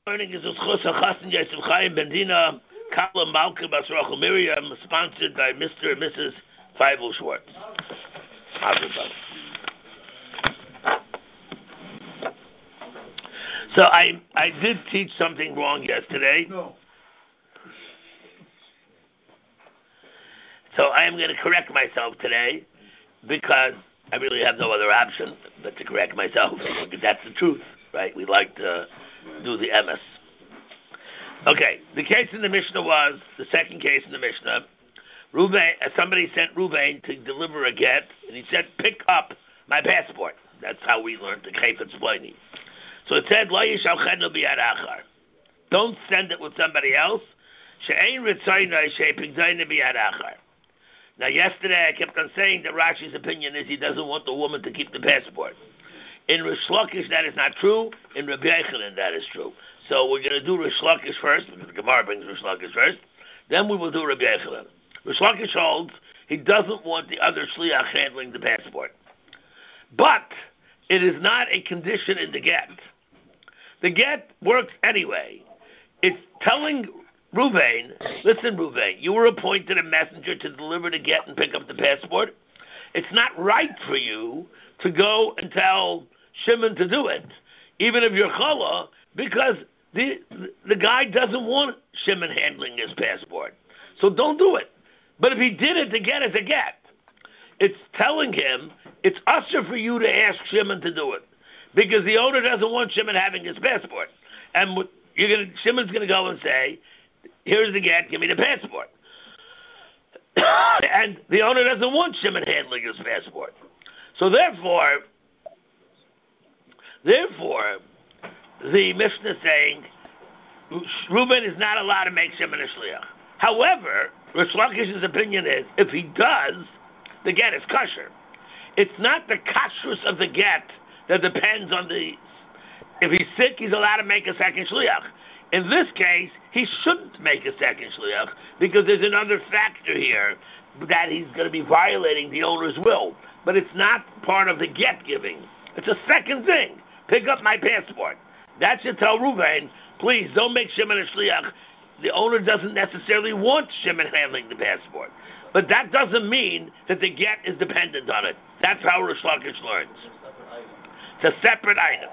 Learning is Uschus HaChassan Yosef Chaim Bendina Kala Malka Basrachel Miriam, sponsored by Mr. and Mrs. Feivel Schwartz. So I did teach something wrong yesterday. No. So I am going to correct myself today because I really have no other option but to correct myself. Because that's the truth, right? We like to do the emes. Okay, the case in the Mishnah was, the second case in the Mishnah, somebody sent Ruvain to deliver a get, and he said, pick up my passport. That's how we learned the Chayfetz Pliny. So it said, Lo yishal chednu biyad achar. Don't send it with somebody else. She'ein ritzoynoi she'pigdoyne biyad achar. Now, yesterday I kept on saying that Rashi's opinion is he doesn't want the woman to keep the passport. In Rish Lakish, that is not true. In Rabbi Yochanan, that is true. So we're going to do Rish Lakish first, because the Gemara brings Rish Lakish first. Then we will do Rabbi Yochanan. Rish Lakish holds he doesn't want the other shliach handling the passport. But it is not a condition in the get. The get works anyway. It's telling Ruvain, listen, Ruvain, you were appointed a messenger to deliver the get and pick up the passport. It's not right for you to go and tell Shimon to do it, even if you're chala, because the guy doesn't want Shimon handling his passport. So don't do it. But if he did it, the get is a get. It's telling him it's usher for you to ask Shimon to do it, because the owner doesn't want Shimon having his passport. And Shimon's going to go and say, here's the get, give me the passport. And the owner doesn't want Shimon handling his passport. So therefore, the Mishnah is saying, Reuben is not allowed to make Shimon a shliach. However, Rish Lakish's opinion is, if he does, the get is kosher. It's not the kashrus of the get that depends on if he's sick, he's allowed to make a second shliach. In this case, he shouldn't make a second shliach because there's another factor here that he's going to be violating the owner's will. But it's not part of the get giving. It's a second thing. Pick up my passport. That should tell Ruvain, please don't make Shimon a shliach. The owner doesn't necessarily want Shimon handling the passport. But that doesn't mean that the get is dependent on it. That's how Rish Lakish learns. It's a separate item.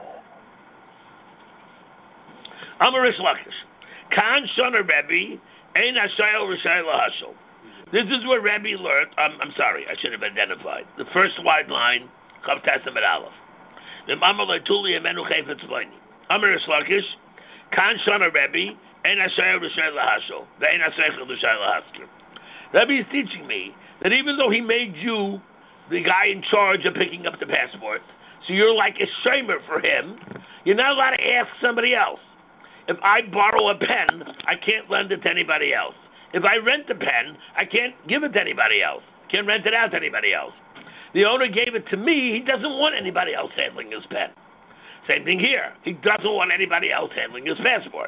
Amar Rish Lakish. Kan Shana Rebbe, Ein Hashayel Rishayel Hashel. This is where Rebbe learned, I'm sorry, I should have identified. The first wide line, Chav Tesam et Aleph. Amar Leituli Amenu Chayfetz Pliny. Amar Rish Lakish. Kan Shana Rebbe, Ein Hashayel Rishayel Hashel. Ve'ein Hashayel Rishayel Hasker. Rebbe is teaching me that even though he made you the guy in charge of picking up the passport, so you're like a shamer for him, you're not allowed to ask somebody else. If I borrow a pen, I can't lend it to anybody else. If I rent a pen, I can't give it to anybody else. Can't rent it out to anybody else. The owner gave it to me, he doesn't want anybody else handling his pen. Same thing here. He doesn't want anybody else handling his passport.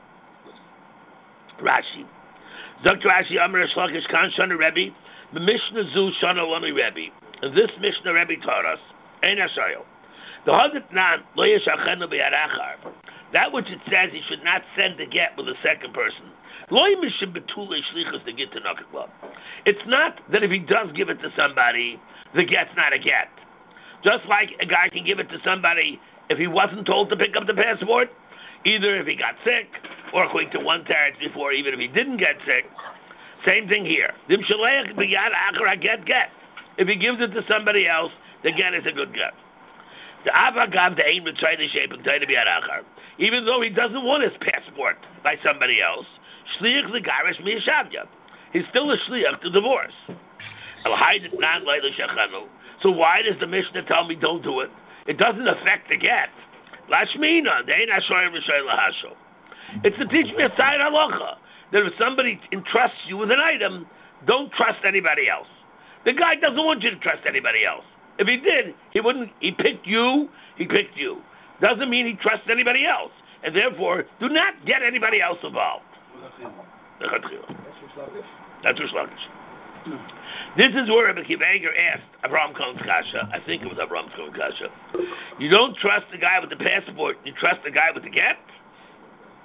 Rashi. Dr. Rashi, Amar Rish Lakish, Kan Shana Rebbe, the Mishnah Zu Shana Lami Rebbe. And this Mishnah Rebbe taught us, Ein Hashayel. The Hadat Nan, Lo Yeshachenu B'yad Achar. That which it says he should not send the get with a second person. Lo Yimishim Betulei Shlichus the get to Nakakla. It's not that if he does give it to somebody, the get's not a get. Just like a guy can give it to somebody if he wasn't told to pick up the passport, either if he got sick, or according to one teretz before, even if he didn't get sick. Same thing here. Dim Shaleach B'yad Achar get. If he gives it to somebody else, the get is a good get. The Avagav the Ein Mitzrayim Shape and Taina B'yad Achar. Even though he doesn't want his passport by somebody else, Shliach L'Garish Miyashavya. He's still a Shliach to divorce. So why does the Mishnah tell me don't do it? It doesn't affect the get. Lashmina, the Ein Hashoyer Rishayel Hashel. It's to teach me a side halacha that if somebody entrusts you with an item, don't trust anybody else. The guy doesn't want you to trust anybody else. If he did, he wouldn't. He picked you. Doesn't mean he trusts anybody else. And therefore, do not get anybody else involved. That's Rish Lakish. This is where Rabbi Akiva Eiger asked Avraham Cohen's kasha. I think it was Avraham Cohen's kasha. You don't trust the guy with the passport. You trust the guy with the get?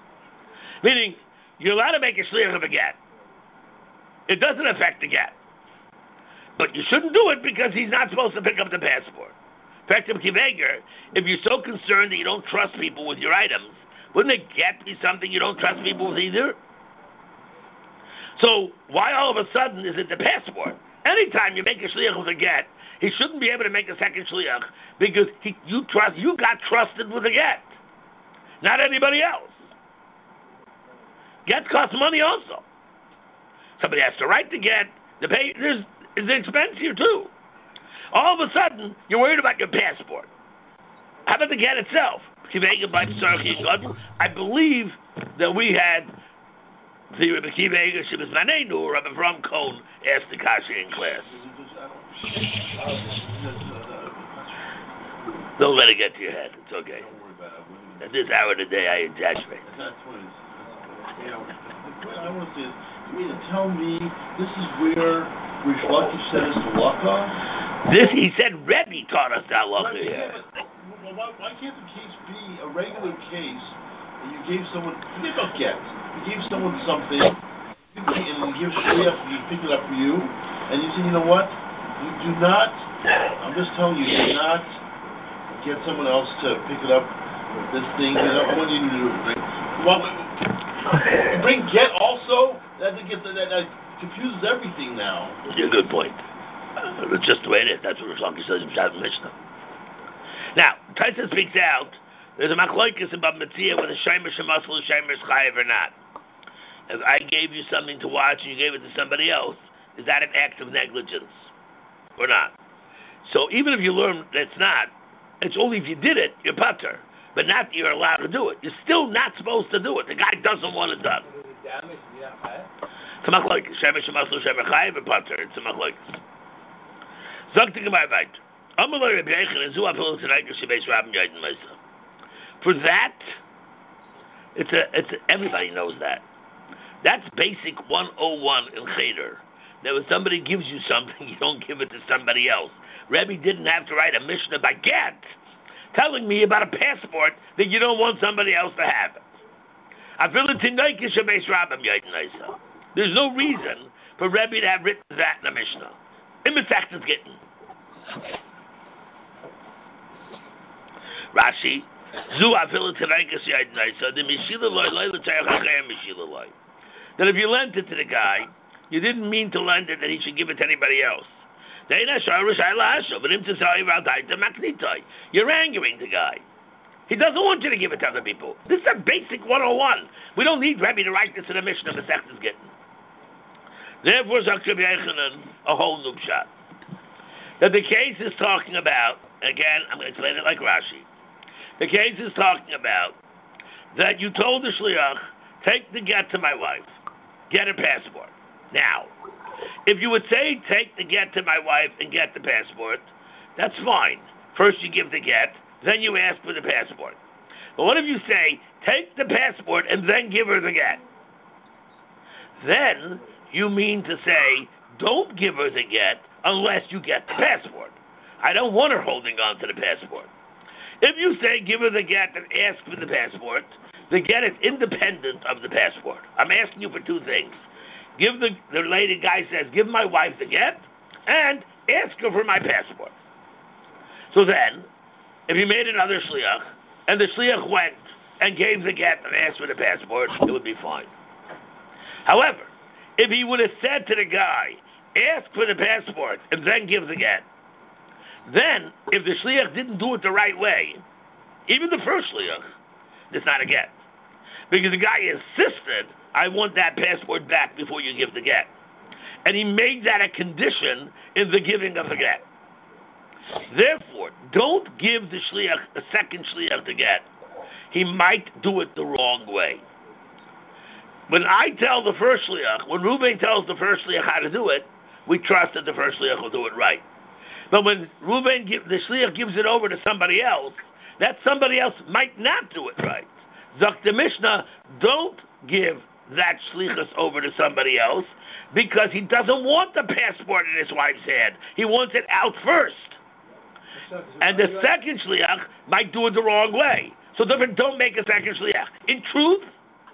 Meaning, you're allowed to make a shliach of a get. It doesn't affect the get. But you shouldn't do it because he's not supposed to pick up the passport. Effective kiveger, if you're so concerned that you don't trust people with your items, wouldn't a get be something you don't trust people with either? So why all of a sudden is it the passport? Anytime you make a shliach with a get, he shouldn't be able to make a second shliach because you got trusted with a get, not anybody else. Gets cost money also. Somebody has to write the get. The pay is an expense here too. All of a sudden, you're worried about your passport. How about the get itself? I believe that we had the Rebbe Kiva Eger, she was Manenu, Rabbi Avram Cohn asked the Kasha in class. Don't let it get to your head. It's okay. At this hour of the day, I exaggerate. That's what it is. What I want to say is, you mean to tell me this is where Rish Lakish said us to halacha? This, he said, Rebbe taught us that halacha here. Why can't the case be a regular case that you gave someone, forget about get, you gave someone something, and you give shliach, and you pick it up for you, and you say, you know what, you do not, I'm just telling you, do not get someone else to pick it up, this thing, I want you to do it. You bring get also, that confuses everything now. Yeah, good point. It's just the way it is. That's what Rosh says in Pshat Mishnah. Now, Taisa speaks out, there's a machlokes about Metzia whether Sheimer Shemasel Sheimer is chayiv or not. If I gave you something to watch and you gave it to somebody else, is that an act of negligence or not? So even if you learn that it's not, it's only if you did it, you're patur. But not that you're allowed to do it. You're still not supposed to do it. The guy doesn't want it done. It's a machlokes. Sheimer Shemasel Sheimer chayiv or patur. It's a machlokes. Zog the Gemara weiter. For that, everybody knows that. That's basic 101 in Cheder. That when somebody gives you something, you don't give it to somebody else. Rebbe didn't have to write a Mishnah by get, telling me about a passport that you don't want somebody else to have it. There's no reason for Rebbe to have written that in the Mishnah. Rashi, that if you lent it to the guy, you didn't mean to lend it that he should give it to anybody else. You're angering the guy. He doesn't want you to give it to other people. This is a basic 101. We don't need Rebbe to write this in the Mishnah Masechtas Gittin. Therefore, a whole new shot. That the case is talking about, again, I'm going to explain it like Rashi. The case is talking about that you told the shliach, take the get to my wife, get a passport. Now, if you would say, take the get to my wife and get the passport, that's fine. First you give the get, then you ask for the passport. But what if you say, take the passport and then give her the get? Then you mean to say, don't give her the get unless you get the passport. I don't want her holding on to the passport. If you say, give her the get and ask for the passport, the get is independent of the passport. I'm asking you for two things. Give the lady guy says, give my wife the get and ask her for my passport. So then, if he made another shliach and the shliach went and gave the get and asked for the passport, it would be fine. However, if he would have said to the guy, ask for the passport and then give the get, then if the shliach didn't do it the right way, even the first shliach, it's not a get. Because the guy insisted, I want that passport back before you give the get. And he made that a condition in the giving of the get. Therefore, don't give the shliach, the second shliach, the get. He might do it the wrong way. When I tell the first shliach, when Reuven tells the first shliach how to do it, we trust that the first shliach will do it right. But when the shliach gives it over to somebody else, that somebody else might not do it right. Zok the Mishnah, don't give that shlichus over to somebody else because he doesn't want the passport in his wife's hand. He wants it out first. And the second shliach might do it the wrong way. So therefore, don't make a second shliach. In truth,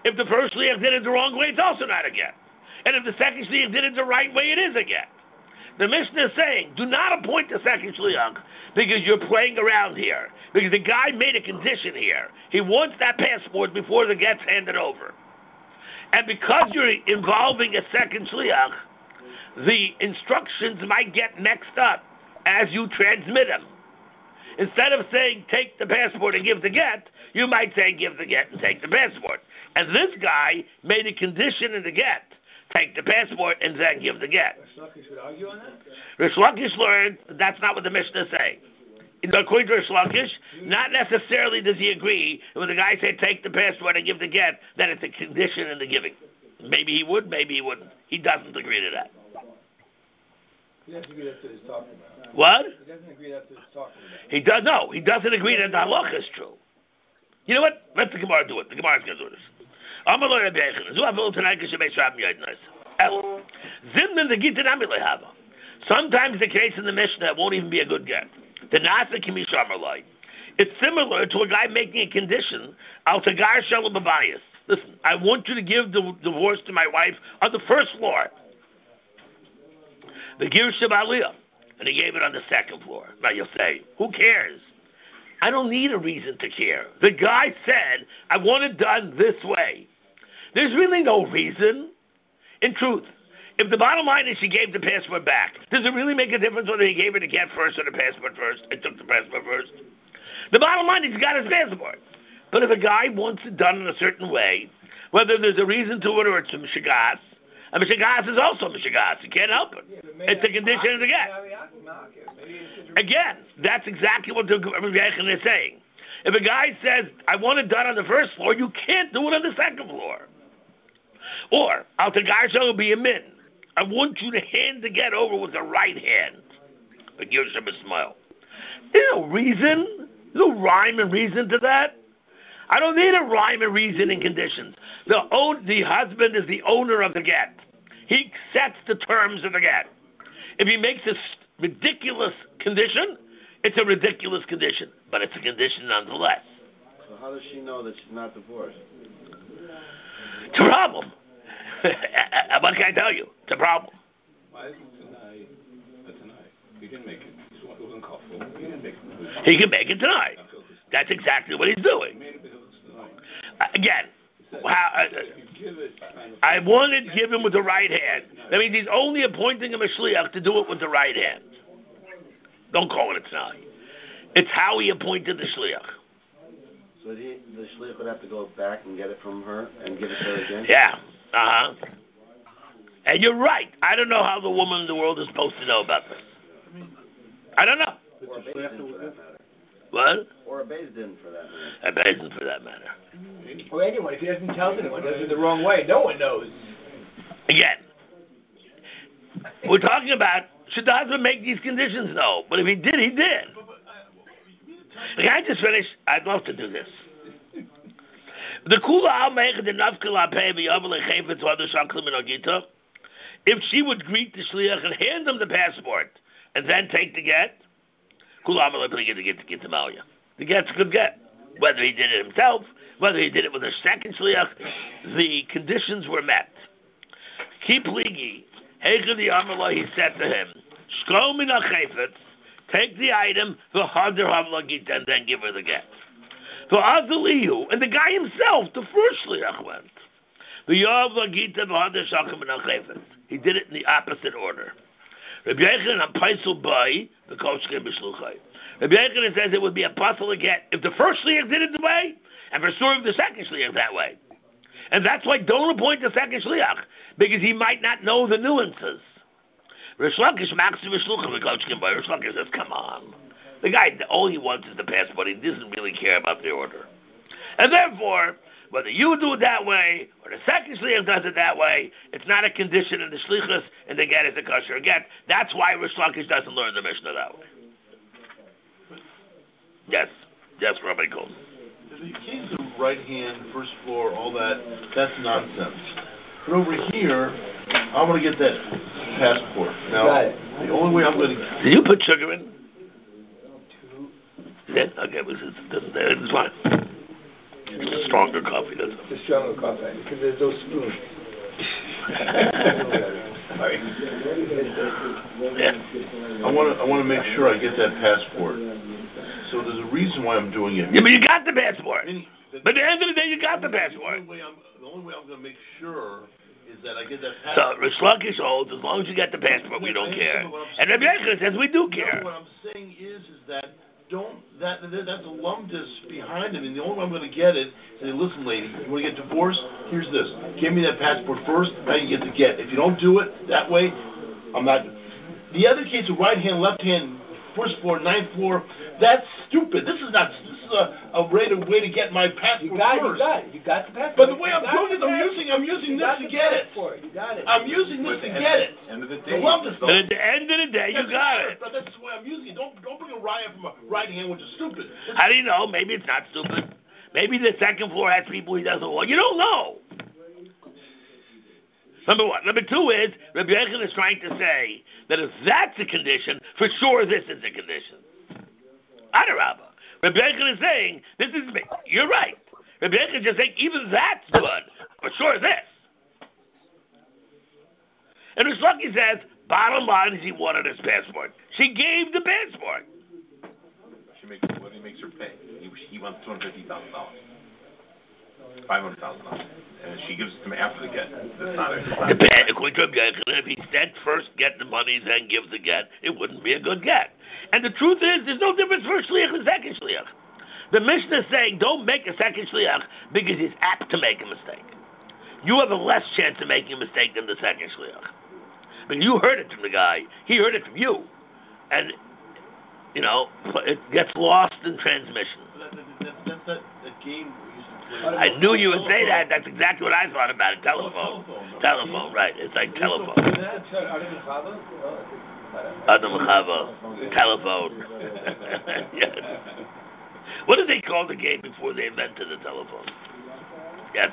If the first shliach did it the wrong way, it's also not a get. And if the second shliach did it the right way, it is a get. The Mishnah is saying, do not appoint the second shliach because you're playing around here. Because the guy made a condition here. He wants that passport before the get's handed over. And because you're involving a second shliach, the instructions might get mixed up as you transmit them. Instead of saying, take the passport and give the get, you might say, give the get and take the passport. And this guy made a condition in the get. Take the passport and then give the get. Rish Lakish would argue on that? Rish Lakish learned that's not what the Mishnah is saying. According to Rish Lakish, not necessarily does he agree when the guy said take the passport and give the get, that it's a condition in the giving. Maybe he would, maybe he wouldn't. He doesn't agree to that. He doesn't agree that's what he's talking about. What? He doesn't agree that's what he's talking about. He does no. He doesn't agree that the halacha is true. You know what? Let the Gemara do it. The Gemara's going to do this. Sometimes the case in the Mishnah won't even be a good get. The Nasa Kimishamalai. It's similar to a guy making a condition. Al Tagar Shalom Babayas. Listen, I want you to give the divorce to my wife on the first floor. The Gir Shabaliyah. And he gave it on the second floor. Now you'll say, who cares? I don't need a reason to care. The guy said, I want it done this way. There's really no reason. In truth, if the bottom line is she gave the passport back, does it really make a difference whether he gave her the get first or the passport first and took the passport first? The bottom line is he got his passport. But if a guy wants it done in a certain way, whether there's a reason to it or it's a mishigas, a mishigas is also mishigas. You can't help it. It's a condition of the get. Again, that's exactly what the Rebbeinu is saying. If a guy says, I want it done on the first floor, you can't do it on the second floor. Or, Al Tagarsha will be a min. I want you to hand the get over with the right hand. But give him a smile. There's no reason, no rhyme and reason to that. I don't need a rhyme and reason and conditions. The husband is the owner of the get. He sets the terms of the get. If he makes a ridiculous condition, it's a ridiculous condition, but it's a condition nonetheless. So how does she know that she's not divorced? It's a problem. What can I tell you? It's a problem. Why isn't tonight a tonight? He didn't make it. It wasn't called for. He didn't make it. He can make it tonight. That's exactly what he's doing. He made it because tonight. Again, I wanted to give him with the right hand. That means he's only appointing him a shliach to do it with the right hand. Don't call it a tonight. It's how he appointed the shliach. So the shliach would have to go back and get it from her and give it to her again? Yeah. Uh-huh. And you're right. I don't know how the woman in the world is supposed to know about this. I don't know. Or a Beis Din for that matter. What? Or a Beis Din for that matter. A Beis Din for that matter. Or anyone, if he doesn't tell anyone, does it the wrong way, no one knows. Again, we're talking about, should the husband make these conditions? No. But if he did, he did. Can I just finish? I'd love to do this. The if she would greet the shliach and hand him the passport and then take the get, the get's a good get. Whether he did it himself, whether he did it with a second shliach, the conditions were met. Keep ligi. He said to him, take the item, and then give her the get. And the guy himself, the first shliach, went. He did it in the opposite order. Rabbi Yochanan says it would be a puzzle to get if the first shliach did it the way, and for sure if the second shliach that way. And that's why don't appoint the second shliach, because he might not know the nuances. Rish Lakish says, come on. The guy, all he wants is the passport. He doesn't really care about the order. And therefore, whether you do it that way, or the second shliach does it that way, it's not a condition in the shlichus, and the get is a kosher get. That's why Rish Lakish doesn't learn the Mishnah that way. Yes, Rabbi Kol. If he gave the right hand, first floor, all that, that's nonsense. But over here, I want to get that passport. Now, the only way I'm going to... Did you put sugar in? Yeah? Okay, it's fine. It's a stronger coffee, doesn't it? It's a stronger coffee because there's no spoon. Sorry. Yeah. I want to make sure I get that passport. So there's a reason why I'm doing it. Yeah, but you got the passport. But at the end of the day, you got the The passport. only way I'm going to make sure is that I get that So passport. Rish Lakish holds, as long as you get the passport, we don't care. And Rabbi Yechon says we do care. No, what I'm saying is that that's a lumdus behind it. And the only way I'm going to get it, say, listen, lady, you want to get divorced? Here's this. Give me that passport first. Now you get to get. If you don't do it that way, I'm not. The other case of right hand, left hand, first floor, ninth floor, that's stupid. This is a way to get my passport first. You got the passport. But the way I'm doing it, I'm using this to get it. You got it. I'm using this to get it. End of the day. But at the end of the day, you got it. But that's the way I'm using it. Don't bring a riot from a right hand, which is stupid. How do you know? Maybe it's not stupid. Maybe the second floor has people he doesn't want. You don't know. Number one. Number two is, Rabbi Yechon is trying to say that if that's a condition, for sure this is a condition. Adarabba. Rabbi Yechon is saying, this is me. You're right. Rabbi Yechon is just saying, even that's good. For sure this. And Rish Lakish says, bottom line is he wanted his passport. She gave the passport. What he makes her pay. He wants $250,000. $500,000. And she gives it to him after the get. That's not it. According to Rabbi Yechon, if he said first get the money, then give the get, it wouldn't be a good get. And the truth is, there's no difference for a shliach and second shliach. The Mishnah is saying, don't make a second shliach because he's apt to make a mistake. You have a less chance of making a mistake than the second shliach. But you heard it from the guy. He heard it from you. And, it gets lost in transmission. That's that game we used to play. I knew you would say that. That's exactly what I thought about it. Telephone, right. It's like telephone. Adam Chava. Telephone. Yes. What did they call the game before they invented the telephone? Yes.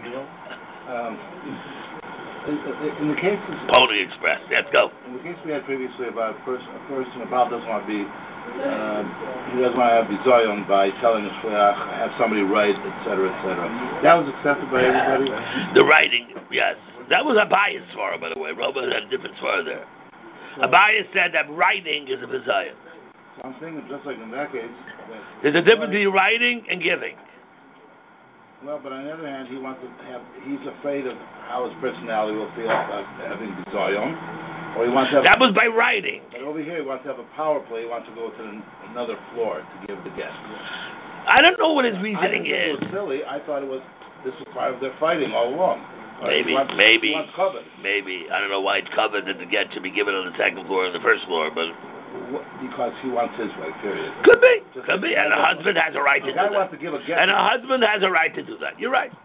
In the cases, Pony Express. Let's go. in the case we had previously about a person about doesn't want to be, he doesn't want to have bizoyon by telling a shliach, have somebody write, etc., etc. That was accepted by everybody. The writing, yes. That was Abaya's svara, by the way. Robert had a different svara there. Abaya said that writing is a bizoyon. So I'm thinking, just like in that case, There's a difference between writing and giving. Well, but on the other hand, he's afraid of how his personality will feel about having bizoyon, or he wants to have. That was by writing. But over here, he wants to have a power play. He wants to go to another floor to give the guest. I don't know what his reasoning is. It was silly. I thought this was part of their fighting all along. Maybe. He wants covered. Maybe. I don't know why it's covered that the get should be given on the second floor and the first floor, but because he wants his way, period. Could be. And a husband has a right to do that. Wants to give a get. And a husband has a right to do that. You're right.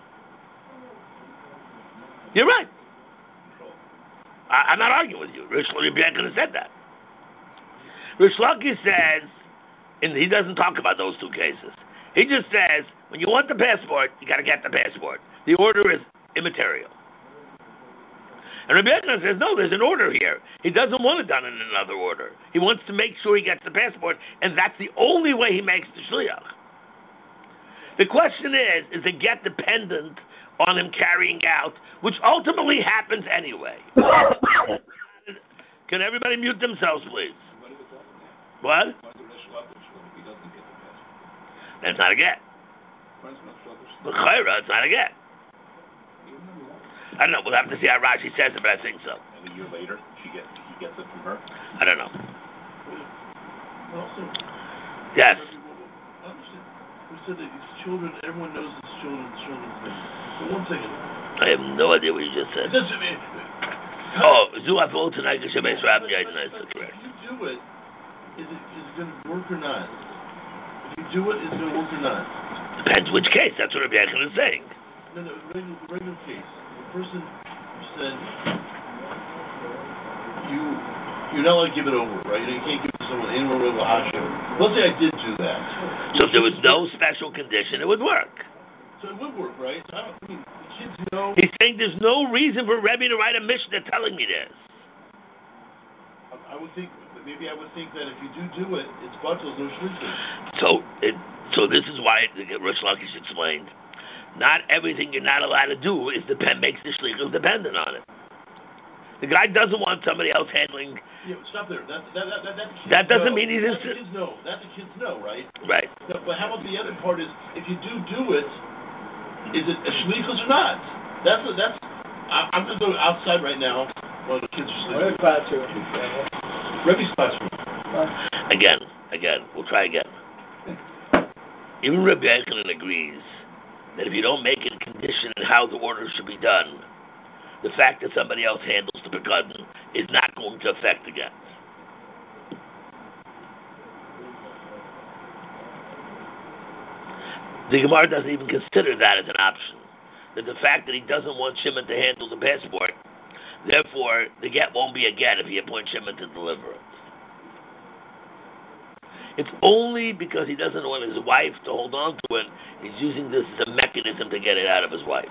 I'm not arguing with you. Rish Lakish could have said that. Rish Lakish says, and he doesn't talk about those two cases. He just says, when you want the passport, you got to get the passport. The order is immaterial. And Rabbi Yechon says, no, there's an order here. He doesn't want it done in another order. He wants to make sure he gets the passport, and that's the only way he makes the shliach. The question is the get dependent on him carrying out, which ultimately happens anyway. Can everybody mute themselves, please? What? That's not a get. But Chayra, it's not a get. I don't know. We'll have to see how Rashi says it, but I think so. And a year later, he gets it from her. I don't know. Also, Yes. we said that it's children. Everyone knows it's children's thing. But one second. I have no idea what you just said. It doesn't mean. Zuafol tonight, Geshemes Rabbi Yaitna. That's correct. If you do it, is it going to work or not? If you do it, is it going to work or not? Depends which case. That's what Rabbi Yechon is saying. No, regular case. The person said you're not allowed to give it over, right? You can't give it to someone anywhere with a hashem. Let's say I did do that. So if there was no special condition, it would work. So it would work, right? So the kids know. He's saying there's no reason for Rebbe to write a Mishnah telling me this. I would think that if you do it, it's batel, no shlichus. So this is why Rish Lakish explained Not everything you're not allowed to do makes the shlichus dependent on it. The guy doesn't want somebody else handling. Yeah, but stop there. That doesn't mean he's That the kids know. That the kids know, right? Right. No, but how about the other part is, if you do it, is it a shlichus or not? I'm going to go outside right now while the kids are sleeping. Rebbe's classroom. Again, we'll try again. Even Rabbi Yochanan agrees that if you don't make it a condition in how the order should be done, the fact that somebody else handles the pekudin is not going to affect the get. The Gemara doesn't even consider that as an option. That the fact that he doesn't want Shimon to handle the passport, therefore the get won't be a get if he appoints Shimon to deliver it. It's only because he doesn't want his wife to hold on to it, he's using this as a mechanism to get it out of his wife.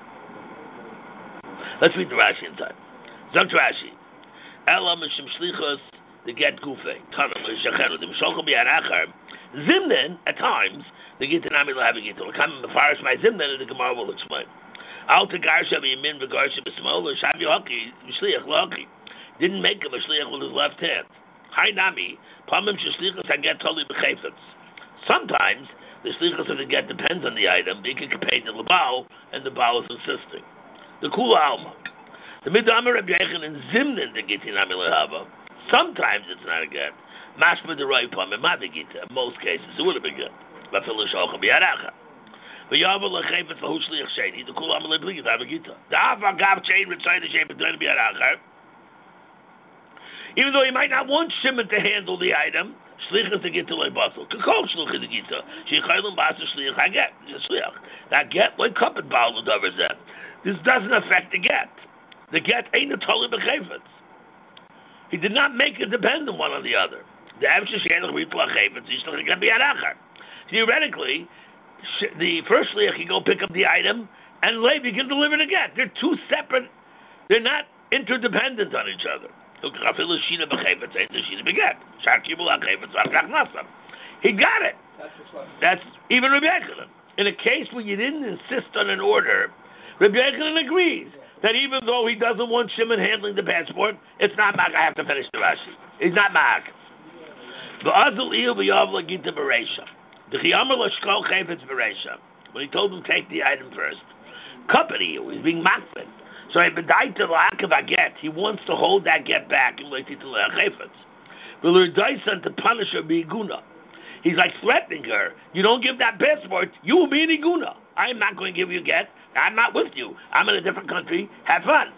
Let's read the Rashi inside. Zok Rashi. Ela mishim shlichus the get gufe. Tanam l'shachenu. The misholchel bi'arachar. Zimnen, at times, the gitanami l'havi gitul. Come mefarish my zimnen, and the Gemara will explain. Al tegarsha b'yamin v'garsha b'smol l'shav yohaki shliach l'haki. Didn't make him a shliach with his left hand. Hi nami, pamim shlichus haget totally b'chayfetz. Sometimes the shlichus of the get depends on the item. He can pay the Baal, and the Baal is insisting. The Kula Alma. The Midamer Rabbi Yochanan Zimnin the Gitinami Lehava. Sometimes it's not a get. Mashma the Rai Pam and Madagita. In most cases, it would have been good. But for Lishocha Biaracha. But Yava Lechefet for Hushliach Sheni. The Kula Alma Lebligit Avagita. The Ava Gav Chain Ritzai the Shepherd to Biaracha. Even though he might not want Shimon to handle the item, Shlichas to get to Lei Basel. Kakol Shluch the Gita. Sheichaylim Basa Shliach Haget. Shliach. That get like Kapit Baal the Doverzet. This doesn't affect the get. The get ain't a totally b'chayfetz. He did not make it dependent one on the other. Theoretically, the first shliach can go pick up the item, and Levi can deliver the get. They're two separate. They're not interdependent on each other. He got it. That's even Rabbi Yochanan. In a case where you didn't insist on an order, Rabbi Yochanan agrees that even though he doesn't want Shimon handling the passport, it's not Mag. I have to finish the Rashi. He's not Mag. When he told him take the item first, company, he's being makbid. So he wants to hold that get back and wait to punish her b'iguna. He's like threatening her. You don't give that passport, you will be an iguna. I'm not going to give you a get. I'm not with you. I'm in a different country. Have fun.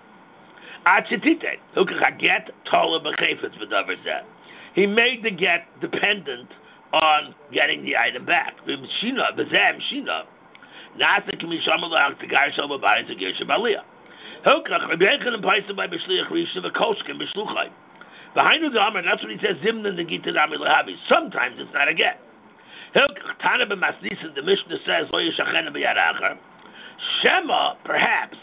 He made the get dependent on getting the item back. Behind the Amr, that's what he says. Sometimes it's not a get. The Mishnah says, Shema, perhaps,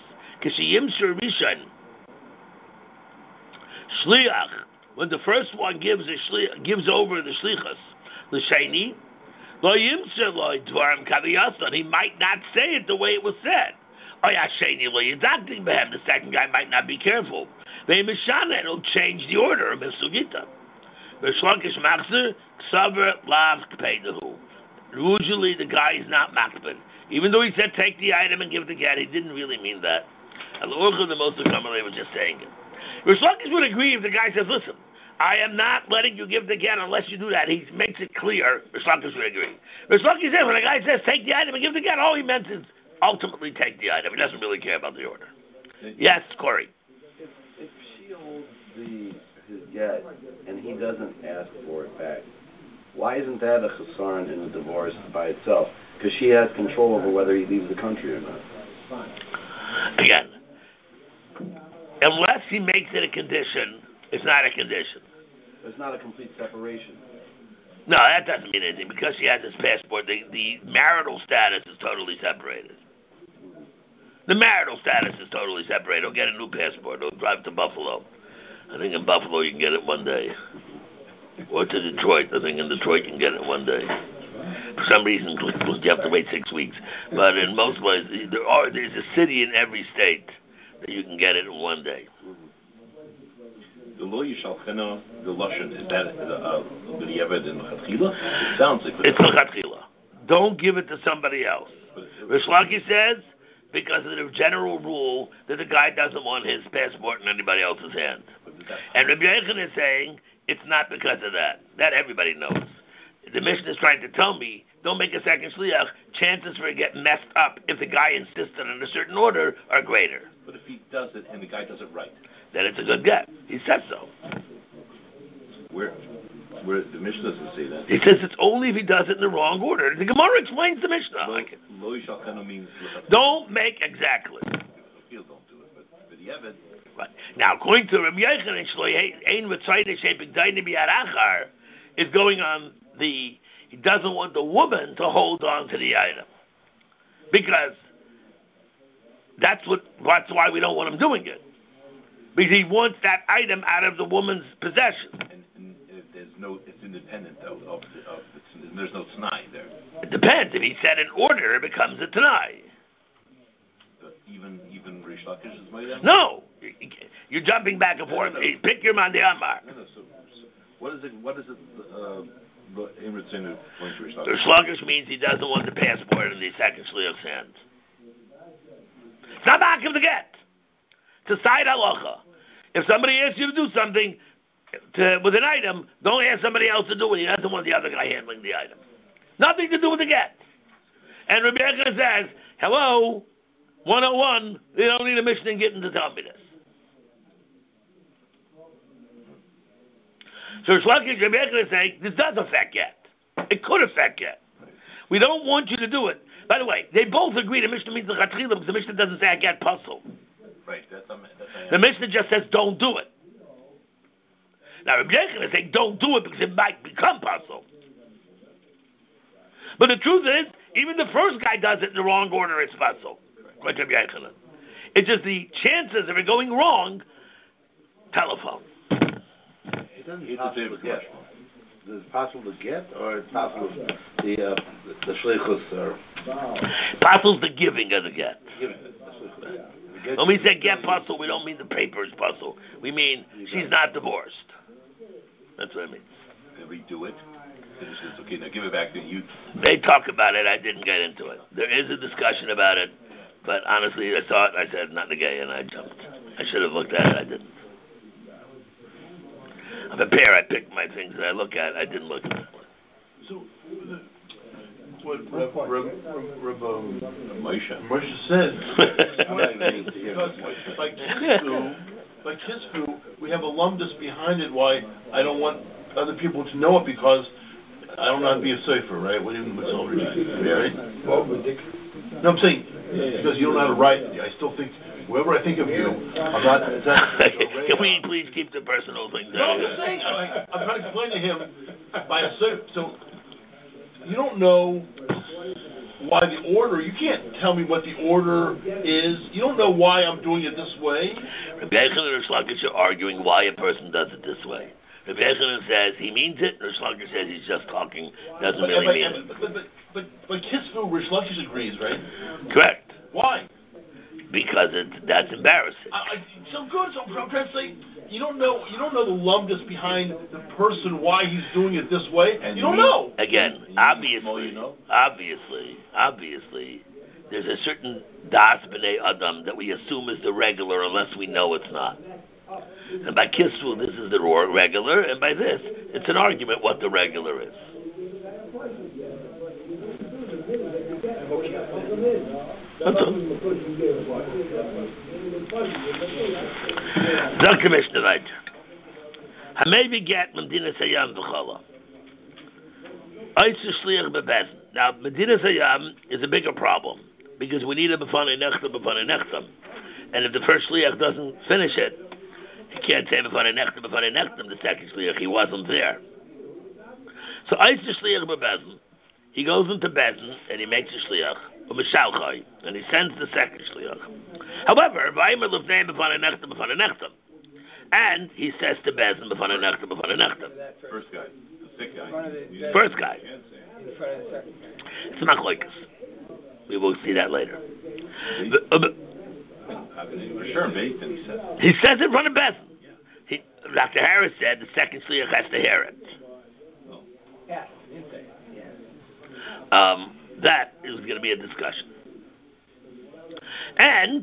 Shliach, when the first one gives over the Shlichus, L'Sheni, he might not say it the way it was said. The second guy might not be careful. It'll change the order of Mesugita. Usually the guy is not makbid. Even though he said take the item and give the get, he didn't really mean that. And the most of the was just saying it. Rish Lakish would agree if the guy says, listen, I am not letting you give the get unless you do that. He makes it clear. Rish Lakish would agree. Rish Lakish says when a guy says take the item and give the get, all he meant is ultimately take the item. He doesn't really care about the order. Yes, Corey. If she holds his get and he doesn't ask for it back, why isn't that a chesaron in the divorce by itself? Because she has control over whether he leaves the country or not. Again, unless he makes it a condition, it's not a condition. It's not a complete separation. No, that doesn't mean anything. Because she has his passport, the marital status is totally separated. The marital status is totally separated. He'll get a new passport. He'll drive to Buffalo. I think in Buffalo you can get it one day. Or to Detroit. I think in Detroit you can get it one day. For some reason, you have to wait 6 weeks. But in most places, there's a city in every state that you can get it in one day. The lo yishalchena, the lashon, is that b'diavad in lechatchila? It sounds like it's lechatchila. Don't give it to somebody else. Rish Lakish says because of the general rule that the guy doesn't want his passport in anybody else's hand. And Rabbi Yechon is saying it's not because of that. That everybody knows. The Mishnah is trying to tell me, don't make a second shliach. Chances for it getting messed up if the guy insisted on a certain order are greater. But if he does it and the guy does it right, then it's a good get. He says so. Where the Mishnah doesn't say that. He says it's only if he does it in the wrong order. The Gemara explains the Mishnah. Lo yishalchena means don't make exactly. Don't do it, but b'diavad. Right. Now, according to Rabbi Yechon and Shloy, Ein V'tzayne Shepik Daini B'Yarachar is going on he doesn't want the woman to hold on to the item. Because that's why we don't want him doing it. Because he wants that item out of the woman's possession. And it's independent though, there's no t'nai there. It depends. If he said an order, it becomes a t'nai. Even Rish Lakish is made. No. You're jumping back and forth. Pick your Mandi Amar. So what is it? Rish Lakish means he doesn't want the passport in the second shliach's hands. It's not back of the get. It's a side halacha. If somebody asks you to do something with an item, don't ask somebody else to do it. He doesn't want the other guy handling the item. Nothing to do with the get. And Rabbi Yechon says, hello, 101, you don't need a Mishnah getting to tell me this. So Rish Lakish, Rabbi Yechon is saying, this does affect get. It could affect get. We don't want you to do it. By the way, they both agree the Mishnah means the Chatchila because the Mishnah doesn't say I get puzzle. Right, the Mishnah just says don't do it. Now Rabbi Yechon is saying don't do it because it might become puzzle. But the truth is, even the first guy does it in the wrong order, it's puzzle. Right, Rabbi Yechon. It's just the chances of it going wrong, telephone. It doesn't possible to get. Is it possible to get, or it's possible the shlichus or possible the giving of the get. When we say get puzzle, we don't mean the paper's puzzle. We mean she's not divorced. That's what I mean. Can we do it? It's okay. Now give it back to you. They talk about it. I didn't get into it. There is a discussion about it, but honestly, I saw it. I said not the gay, and I jumped. I should have looked at it. I didn't. I'm a pair. I pick my things that I look at. I didn't look at that one. So, what Moshe said, because by Kisfu, we have a lumdus behind it. Why I don't want other people to know it because I don't know how to be a sefer, right? What even what's over right? No, I'm saying because you don't know how to write. I still think. Wherever I think of you, I'm not. Can we please keep the personal things out? No, I'm just saying. I'm trying to explain to him by a so you don't know why the order. You can't tell me what the order is. You don't know why I'm doing it this way. Rabbi Yechon and Rish Lakish are arguing why a person does it this way. Rabbi Yechon says he means it, and Rish Lakish says he's just talking. Doesn't really mean it. But Kisfu, Rish Lakish agrees, right? Correct. Why? Because that's embarrassing. So good. So I'm trying to say, you don't know the lumdus behind the person why he's doing it this way. And you don't know. Again, obviously, there's a certain das b'nei adam that we assume is the regular unless we know it's not. And by Kisfu, this is the regular, and by this, it's an argument what the regular is. Dr. Mishnah weiter. Hamayvi get Medina Sayam v'chala. Oitzu shliach bebezin. Now, Medina Sayam is a bigger problem because we need a b'fanei nechtam. And if the first shliach doesn't finish it, he can't say b'fanei nechtam. The second shliach, he wasn't there. So Oitzu shliach bebezin. He goes into Bezin and he makes a shliach. And he sends the second shliach. However, and he says to Bezin, First guy, the sick guy. First guy. In front of the second. It's machlokas. We will see that later. Sure, Beit, and he said. He says it in front of Bezin. Dr. Harris said the second shliach has to hear it. Yeah, yeah. That is going to be a discussion. And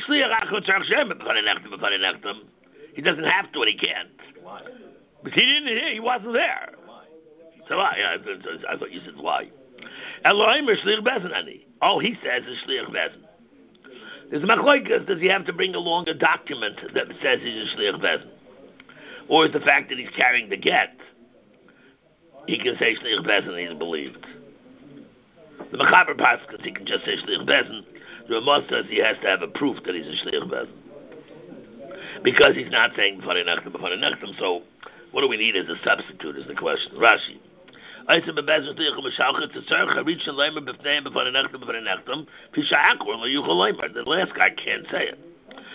he doesn't have to and he can't. Why? Because he didn't hear, he wasn't there. Why? So why? I thought you said why. Elohim is shliach bezin ani. All he says is shliach bezin. There's a machlokas, does he have to bring along a document that says he's a shliach bezin? Or is the fact that he's carrying the get, he can say shliach bezin and he's believed? The Mechaber Paskas, he can just say shliach bezin. The Ramah says he has to have a proof that he's a shliach bezin. Because he's not saying b'fanei nechtam, so what do we need as a substitute is the question. Rashi. The last guy can't say it.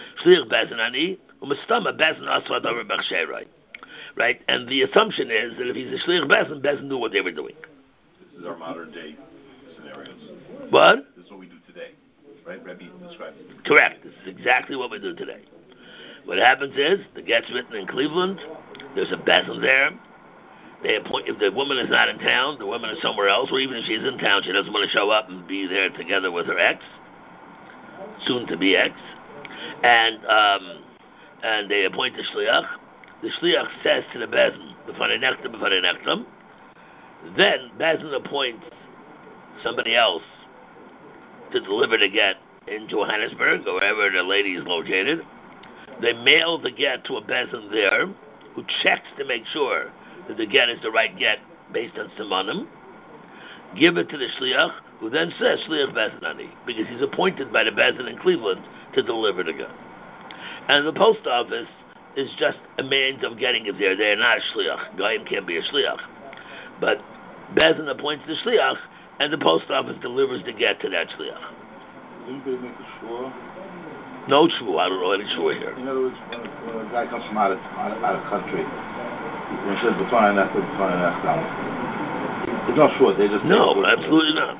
Right? And the assumption is that if he's a shliach bezin knew what they were doing. This is our modern day scenarios. What? This is what we do today. Right? Rebbe describes it. Correct. This is exactly what we do today. What happens is, the get's written in Cleveland, there's a bezin there. They appoint, if the woman is not in town, the woman is somewhere else, or even if she's in town, she doesn't want to show up and be there together with her ex, soon to be ex, and they appoint the shliach. The shliach says to the bezin, b'fanei nechtam. Then bezin appoints somebody else to deliver the get in Johannesburg or wherever the lady is located. They mail the get to a bezin there, who checks to make sure that the get is the right get based on simanim. Give it to the shliach, who then says shliach bezin ani, because he's appointed by the bezin in Cleveland to deliver the get. And the post office is just a means of getting it there. They're not a shliach. Goyim can't be a shliach, but bezin appoints the shliach, and the post office delivers the get to that shliach. Anybody make a shua? No shua. I don't know any shua here. In other words, when a guy comes from out of country, when he says b'fanei nechtam, there's no shua. They just no, absolutely not.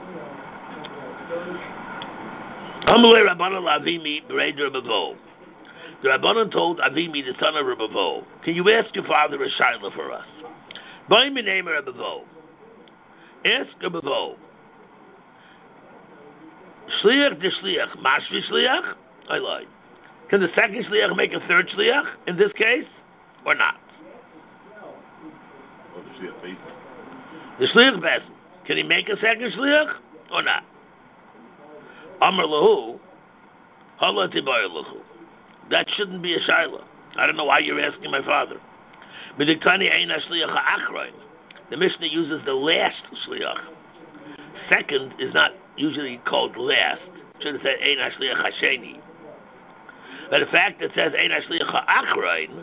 Amalei Rabbanan Avimi Berei Rabavo. The Rabbanan told Avimi, the son of Rabavo, can you ask your father a shaila for us? By me name Rabavo. Ask Rabavo. Shliach de shliach, mashvi shliach? I lied. Can the second shliach make a third shliach in this case, or not? Well, the shliach bezin. The shliach bezin, can he make a second shliach or not? Amar lahu, hala tibayir lahu. That shouldn't be a shaila. I don't know why you're asking my father. B'diktani ein shliach ha'achrain. The Mishnah uses the last shliach. Second is not usually called last. It should have said ein shliach hasheni. But the fact that it says ein shliach ha'achrain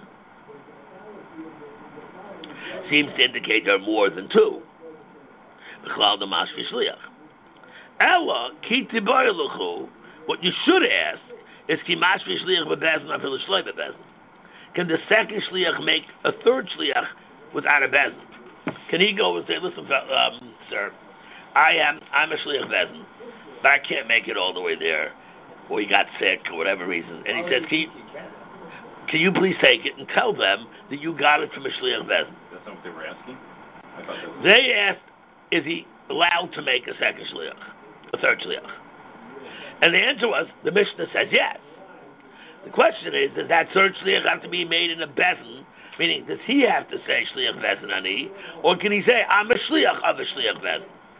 seems to indicate there are more than two. B'chlal the mashvi shliach. Ella ki tibayir lahu. What you should ask is ki mashvi shliach b'bezin afil shloi b'bezin. Can the second shliach make a third shliach without a bezin? Can he go and say, listen, sir, I'm a shliach bezin, but I can't make it all the way there, or he got sick, or whatever reason. And he says, can you please take it and tell them that you got it from a shliach bezin? That's not what they were asking? I thought that was... They asked, is he allowed to make a second shliach, a third shliach? And the answer was, the Mishnah says yes. The question is, does that third shliach have to be made in a bezin? Meaning, does he have to say shliach bezin ani, or can he say I'm a shliach of a shliach bezin?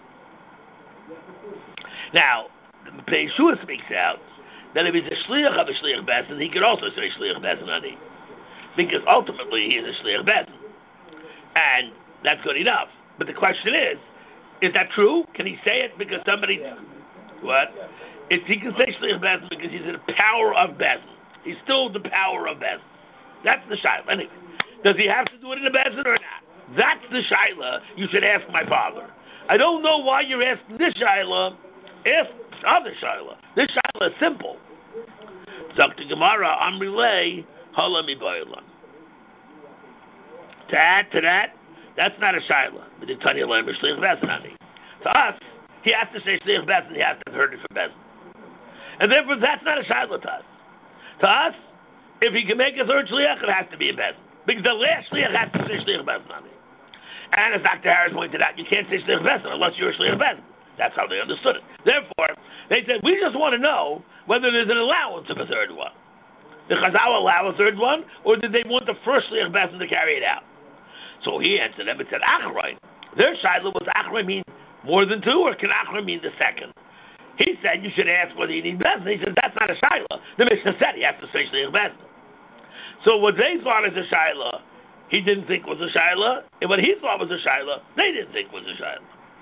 Now, the Yeshua speaks out that if he's a shliach of a shliach bezin, he could also say shliach bezin ani, because ultimately he is a shliach bezin, and that's good enough. But the question is that true? Can he say it because somebody? What? If he can say shliach bezin because he's in the power of bezin. He's still the power of bezin. That's the shaila. Anyway, does he have to do it in the bezin or not? That's the shaila you should ask my father. I don't know why you're asking this shaila. Ask other shaila. This shaila is simple. Zakta Gemara Amri Lei Halami Ba'ilam. To add to that, That's not a shaila. But the Tanya learned shliach bezin ani. To us, he has to say shliach bezin. He has to have heard it from bezin, and therefore that's not a shaila to us. To us, if he can make a third shliach, it has to be a bezin, because the last shliach has to say shliach bezin ani. And as Dr. Harris pointed out, you can't say shliach bezin unless you're a shliach bezin. That's how they understood it. Therefore, they said, we just want to know whether there's an allowance of a third one. Did Chazal allow a third one, or did they want the first shliach bezin to carry it out? So he answered them and said, Achroin. Their shaila was Achroin mean more than two, or can Achroin mean the second? He said, you should ask whether you need bezin. He said, that's not a shaila. The Mishnah said he has to say shliach bezin. So what they thought is a shaila, he didn't think was a shaila, and what he thought was a shaila, they didn't think was a shaila.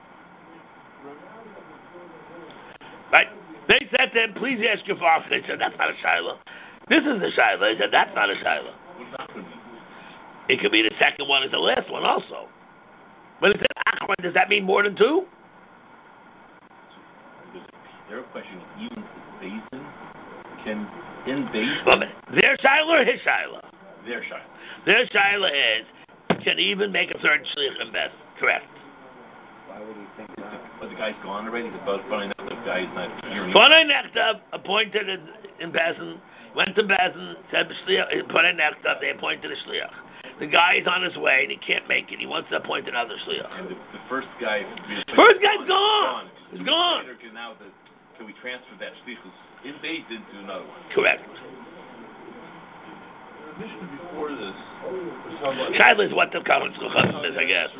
Right? They said to him, please ask your father. They said, that's not a shaila. This is the shaila. They said, that's not a shaila. It could be the second one is the last one also. When it said Achron, does that mean more than two? Their question, even Basin can, in Basin... Well, their shaila or his shaila? Their shaila. Their shaila is, can even make a third shliach in Bezin. Correct. Why would he think that? But the guy's gone already. The Fanei Nechtav guy is not hearing. Fanei Nechtav appointed in Bezin, went to Bezin, said Fanei Nechtav, they appointed a shliach. The guy is on his way and he can't make it. He wants to appoint another shliach. And the first guy... First guy's gone. He's gone. Can we transfer that shlichus in Basin to another one? Correct. The Mishnah before this was talking about... Shaila is what the Kahan's Chacham is, I guess.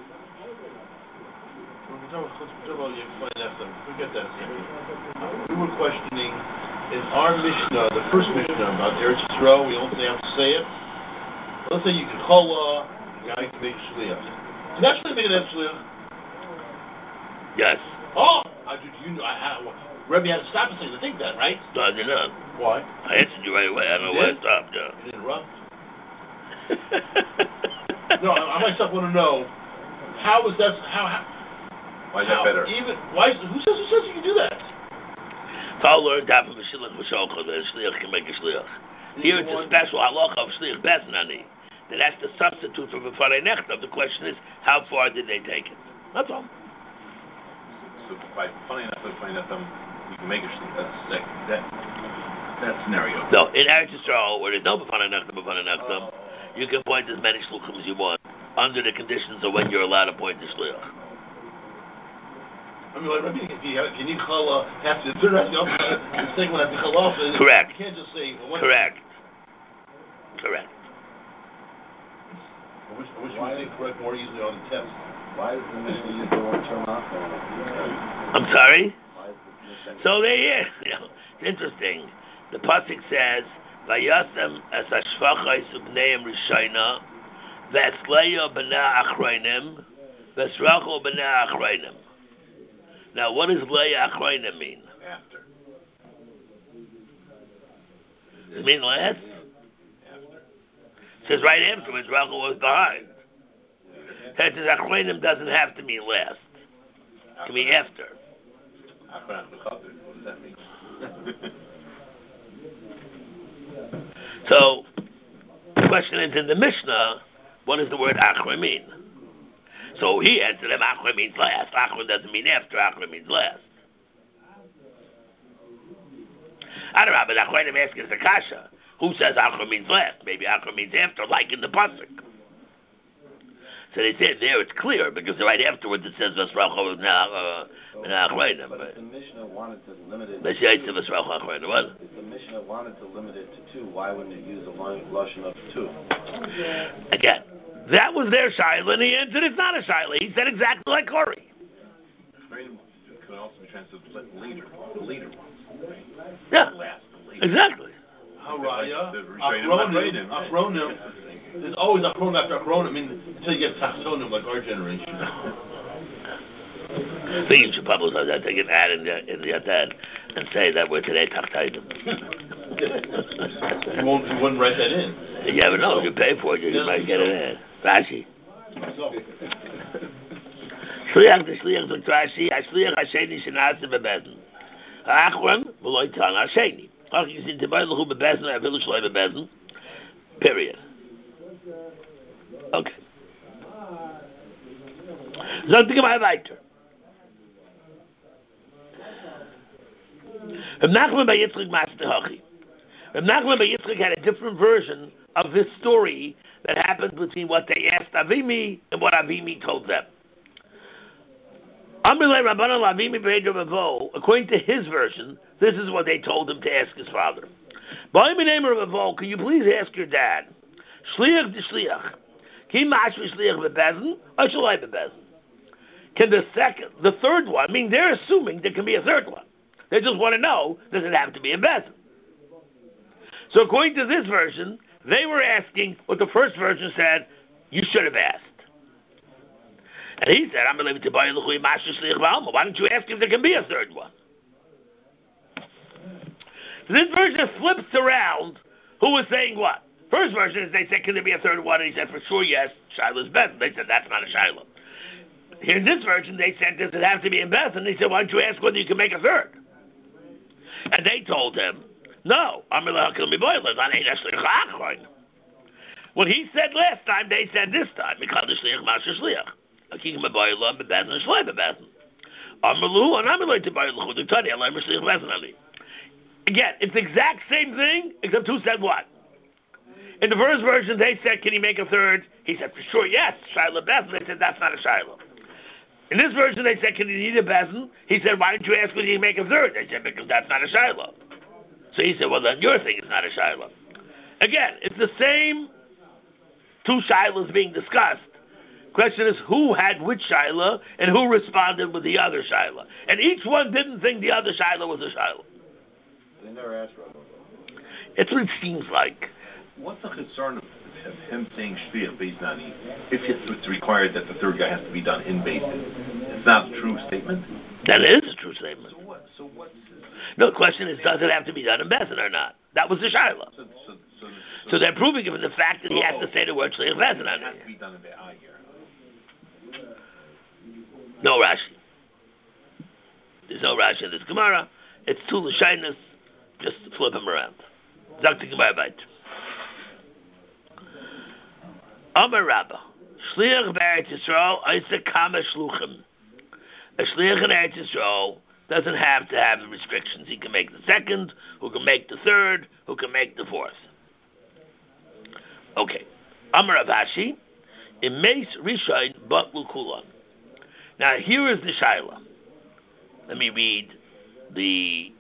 Forget that a second. We were questioning in our Mishnah, the first Mishnah about Eretz Yisrael, we don't have to say it. Let's say you can challah, the guy can make shliach. Can actually make an shliach? Yes. Oh, Rebbe had to stop and say to think that, right? No, I did not. Why? I answered you right away. I don't know why I stopped. Yeah. You interrupt. No, I myself want to know how is that? Why is that better? Who says you can do that? I'll learn that from a shliach v'shochan that a shliach can make a shliach. Here it's a special halacha of shliach bezin ani. That's the substitute for the Fanei Nechtav. The question is, how far did they take it? That's all. So by Fanei Nechtav, you can make a shliach. That scenario. No, in Eretz Yisrael, where there's no Fanei Nechtav, you can appoint as many shluchim as you want, under the conditions of when you're allowed to appoint the shliach. I mean, can you challah have to? The third has to the second one has to challah. Correct. You can't just say. Correct. I wish we could say correct more easily on the test. Why does the Mishnah use the word Shemach? I'm sorry? So there, it's interesting. The pasuk says, "Vayasem es hashvachos ubneim rishayna, v'esleya b'nei achronim, v'esrachol b'nei achronim." Now, what does leya achronim mean? After. Does it mean last? After. It says right afterwards, Rachel was behind. It says achronim doesn't have to mean last. It can be after. What does that mean? So, the question is, in the Mishnah, what does the word achron mean? So he answered him, achron means last. Achron doesn't mean after, achron means last. I don't know, but achronim asking the kasha. Who says achron means last? Maybe achron means after, like in the pasuk. So they said there it's clear, because right afterwards it says Vesrachol Achronim. But if the Mishnah wanted to limit it... If the Mishnah wanted to limit it to two, why wouldn't it use a lashon of two? Again, that was their shaila, and he answered it's not a shaila. He said exactly like Corey. Achronim could also be translated later, the later ones. Right? Yeah, the last. exactly. Haraya, Achronim. There's always Achronim after Achronim. I mean, until you get Tachtonim like our generation. I think you should publicize that. Take an ad in the Yatad and say that we're today Tachtonim. You wouldn't write that in. You never know. If you pay for it, you might get an ad. Rashi. Shliach the Shliach the Rashi. Shliach Hasheni Shenatze Bebezin. Achron v'loy Tan Hasheni. Period. Okay. Something about weiter. Reb Nachman by Yitzchak Master Hachi. Reb Nachman by Yitzchak had a different version of this story that happened between what they asked Avimi and what Avimi told them. According to his version, this is what they told him to ask his father. Can you please ask your dad? Shliach de shliach. Can the third one, I mean, they're assuming there can be a third one. They just want to know, does it have to be a bezin? So according to this version, they were asking what the first version said, you should have asked. And he said, I'm going to buy you. Why don't you ask if there can be a third one? So this version flips around who was saying what. First version is they said, can there be a third one? And he said, for sure, yes, Shiloh's best. They said, that's not a Shiloh. Here in this version, they said, does it have to be in Beth? And he said, why don't you ask whether you can make a third? And they told him, no. What he said last time, they said this time. Again, it's the exact same thing, except who said what? In the first version, they said, can he make a third? He said, for sure, yes, Shiloh Bezin. They said, that's not a Shiloh. In this version, they said, can he need a Bezin? He said, why don't you ask whether he can make a third? They said, because that's not a Shiloh. So he said, well, then your thing is not a Shiloh. Again, it's the same two Shilohs being discussed. Question is, who had which Shiloh and who responded with the other Shiloh? And each one didn't think the other Shiloh was a Shiloh. They never asked for it. It's what it seems like. What's the concern of him saying shliach based on if it's required that the third guy has to be done in basis? It's not a true statement? That is a true statement. So what's No, the question is, does it have to be done in Bezin or not? That was the Shiloh. So they're proving it from the fact that he has to say the word shliach Bezin on it. It has to be done in Be'ah here. No Rashi. There's no Rashi in this Gemara. It's two L'shainas. Just flip him around. Dr. Gemara Beit. Amar Rabba. Shliach B'Eretz Yisrael Oiseh Kama Shluchim. A Shliach in Eretz Yisrael doesn't have to have restrictions. He can make the second, who can make the third, who can make the fourth. Okay. Amar Rav Ashi. Imeis Rishon Batlu Kulan. Now here is the Shaila. Let me read the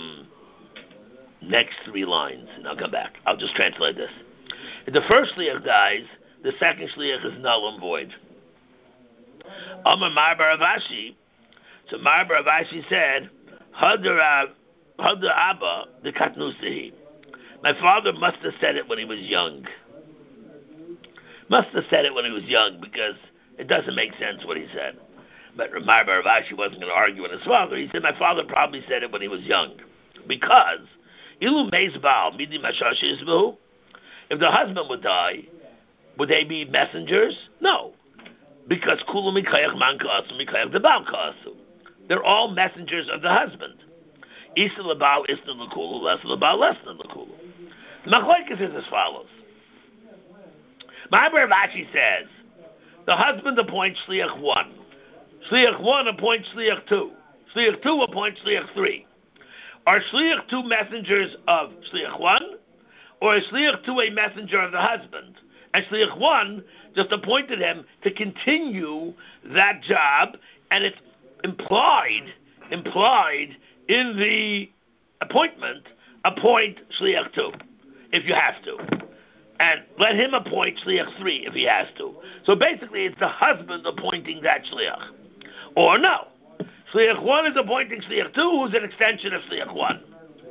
next three lines, and I'll come back. I'll just translate this. If the first shliach dies, the second shliach is null and void. Amar Marbar Avashi. So Marbar Avashi said, Hadar Abba the Katnusihi. My father must have said it when he was young. Must have said it when he was young, because it doesn't make sense what he said. But Marbar Avashi wasn't going to argue with his father. He said, my father probably said it when he was young. Because, Ilu Meizbal, Midi Mashash Izbu, if the husband would die, would they be messengers? No. Because Kulu Mikayach Man Ka'asu, Mikayach Debal Ka'asu. They're all messengers of the husband. Isa Labal Isna Lakulu, Less Labal Lesna Lakulu. The Machlokes is as follows. Marbar Avashi says, the husband appoints Shliach 1. Shliach 1 appoints Shliach 2. Shliach 2 appoints Shliach 3. Are Shliach 2 messengers of Shliach 1? Or is Shliach 2 a messenger of the husband? And Shliach 1 just appointed him to continue that job, and it's implied in the appointment, appoint Shliach 2, if you have to. And let him appoint Shliach 3 if he has to. So basically it's the husband appointing that Shliach. Or no. Shliach 1 is appointing Shliach 2, who's an extension of Shliach 1.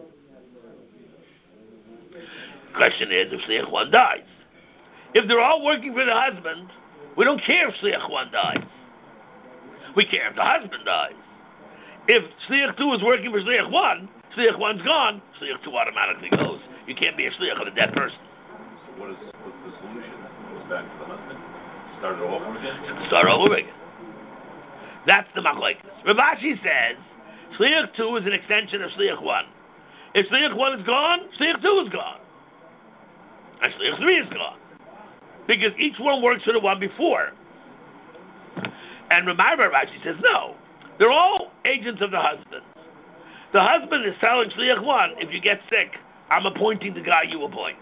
Question is, if Shliach 1 dies. If they're all working for the husband, we don't care if Shliach 1 dies. We care if the husband dies. If Shliach 2 is working for Shliach 1, Shliach 1's gone, Shliach 2 automatically goes. You can't be a Shliach of a dead person. So what's the solution? Goes back to the husband? Start it all over again? Start all over again. That's the Machlokes. Rav Ashi says, Shliach 2 is an extension of Shliach 1. If Shliach 1 is gone, Shliach 2 is gone. And Shliach 3 is gone. Because each one works for the one before. And Ramar Rashi says no. They're all agents of the husband. The husband is telling Shliach 1, if you get sick, I'm appointing the guy you appoint.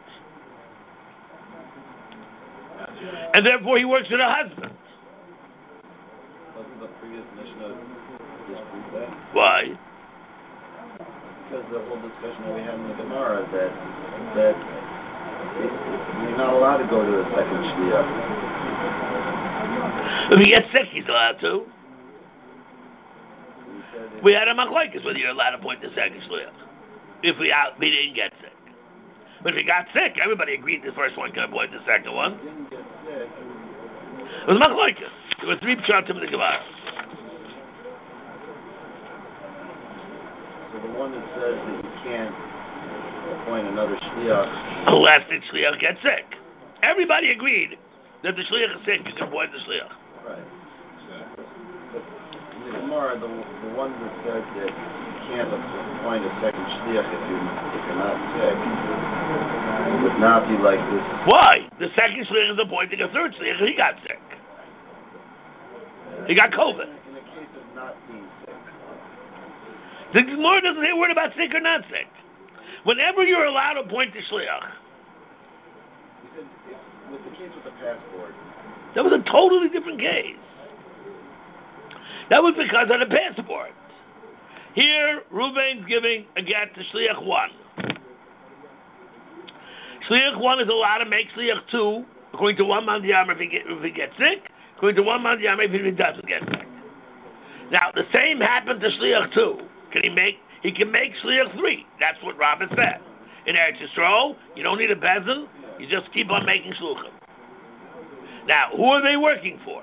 And therefore he works for the husband. Doesn't the previous Mishnah disprove that? Why? Because the whole discussion that we had in the Gemara that you're not allowed to go to a second shliach. If he gets sick, he's allowed to. We had a machlokes whether you're allowed to appoint the second shliach. If we didn't get sick. But if he got sick, everybody agreed the first one can appoint the second one. Didn't get sick. It was machlokes. There were 3 pshatim in the Gemara. So the one that says that you can't appoint another shliach. Unless the shliach gets sick. Everybody agreed that the shliach is sick, you can appoint the shliach. Right. But in the Gemara, the one that said that you can't appoint a second shliach if you're not sick would not be like this. Why? The second shliach is appointing a third shliach, he got sick. He got COVID. In the case of not being sick. The Gemara doesn't say a word about sick or not sick. Whenever you're allowed to appoint the shliach, You said with the case with the passport. that was a totally different case. That was because of the passport. Here, Reuven's giving a get to Shliach 1. Shliach 1 is allowed to make Shliach 2, according to one mandiyam if he gets sick, according to one mandiyam if he doesn't get sick. Now, the same happened to Shliach 2. He can make Shliach 3. That's what Rabbah said. In Eretz Yisrael, you don't need a bezin, you just keep on making shluchim. Now, who are they working for?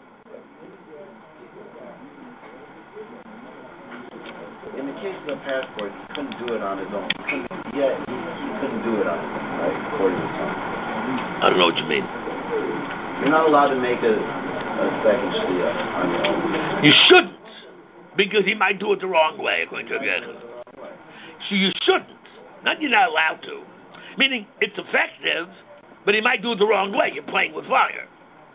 In the case of the passport, he couldn't do it on his own. He couldn't do it on his own, right? According to some. I don't know what you mean. You're not allowed to make a second shliach on your own. You shouldn't, because he might do it the wrong way, according to Rebbe. So you shouldn't. Not you're not allowed to. Meaning, it's effective, but he might do it the wrong way. You're playing with fire.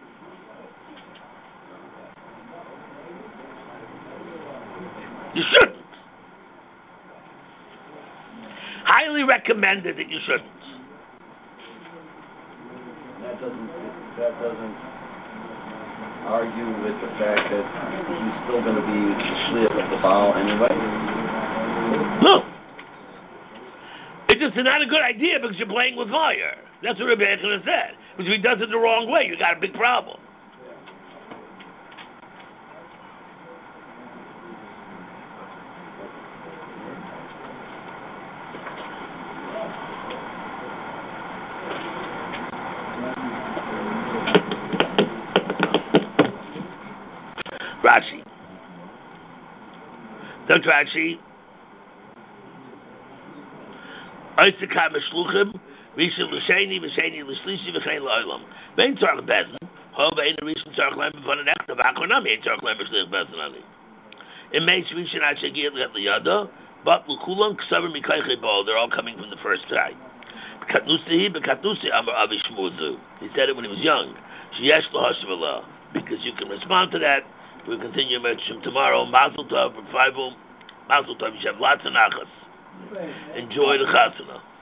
You shouldn't. Highly recommended that you shouldn't. That doesn't argue with the fact that he's still going to be the shliach of the Baal anyway. No. It's just not a good idea because you're playing with fire. That's what Rebbe Yechon said. Because if he does it the wrong way, you got a big problem. Rashi. Dr. Rashi. Oitzekam Shluchim, Rishon L'Sheni, V'Sheni L'Shlishi, V'Chein L'Olam. Vein Tzarech Bezin, Ho Vein Rishon Tzarech Lem B'Van Anechta, V'Achronam Ein Tzarech Lem B'Shlich Bezin Ani. It makes Rishon Ashagir L'Et L'Yada, but L'Kulam K'Savar Mikayche Bo, they're all coming from the first try. B'Katnusi Amar Avi Shmuzu. He said it when he was young. Sheyesh L'Hashem Allah. Because you can respond to that. We'll continue Merchim tomorrow. Mazel Tov, Mazel Tov, you should have lots of nachas. Enjoy the chasana.